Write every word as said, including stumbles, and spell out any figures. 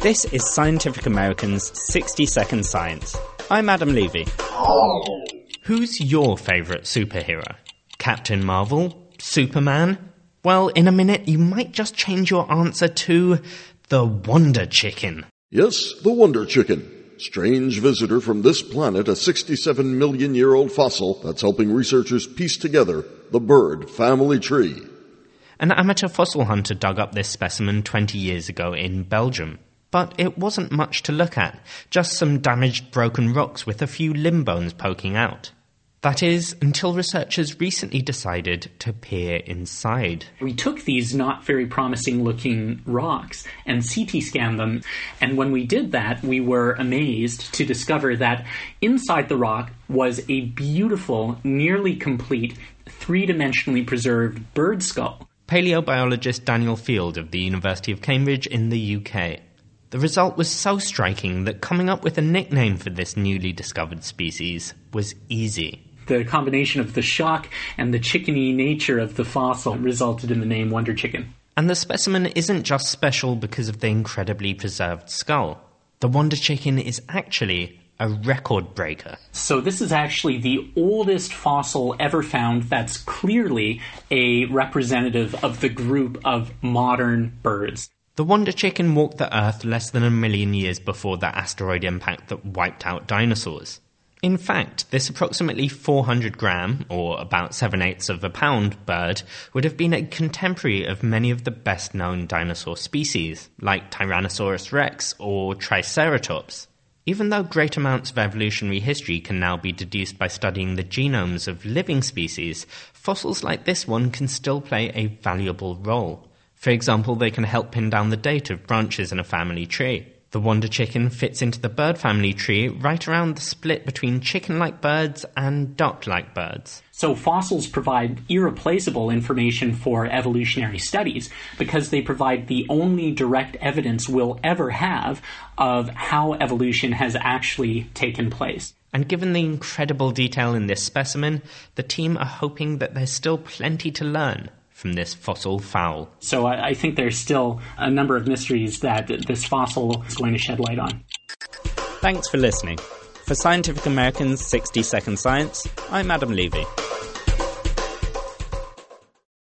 This is Scientific American's sixty second Science. I'm Adam Levy. Who's your favourite superhero? Captain Marvel? Superman? Well, in a minute you might just change your answer to the Wonder Chicken. Yes, the Wonder Chicken. Strange visitor from this planet, a sixty-seven million year old fossil that's helping researchers piece together the bird family tree. An amateur fossil hunter dug up this specimen twenty years ago in Belgium. But it wasn't much to look at, just some damaged broken rocks with a few limb bones poking out. That is, until researchers recently decided to peer inside. We took these not very promising looking rocks and C T scanned them, and when we did that, we were amazed to discover that inside the rock was a beautiful, nearly complete, three-dimensionally preserved bird skull. Paleobiologist Daniel Field of the University of Cambridge in the U K. The result was so striking that coming up with a nickname for this newly discovered species was easy. The combination of the shock and the chickeny nature of the fossil resulted in the name Wonder Chicken. And the specimen isn't just special because of the incredibly preserved skull. The Wonder Chicken is actually a record breaker. So this is actually the oldest fossil ever found that's clearly a representative of the group of modern birds. The Wonder Chicken walked the Earth less than a million years before the asteroid impact that wiped out dinosaurs. In fact, this approximately four hundred gram, or about seven eighths of a pound, bird would have been a contemporary of many of the best-known dinosaur species, like Tyrannosaurus rex or Triceratops. Even though great amounts of evolutionary history can now be deduced by studying the genomes of living species, fossils like this one can still play a valuable role. For example, they can help pin down the date of branches in a family tree. The Wonder Chicken fits into the bird family tree right around the split between chicken-like birds and duck-like birds. So fossils provide irreplaceable information for evolutionary studies because they provide the only direct evidence we'll ever have of how evolution has actually taken place. And given the incredible detail in this specimen, the team are hoping that there's still plenty to learn from this fossil fowl. So I, I think there's still a number of mysteries that this fossil is going to shed light on. Thanks for listening. For Scientific American's sixty second Science, I'm Adam Levy.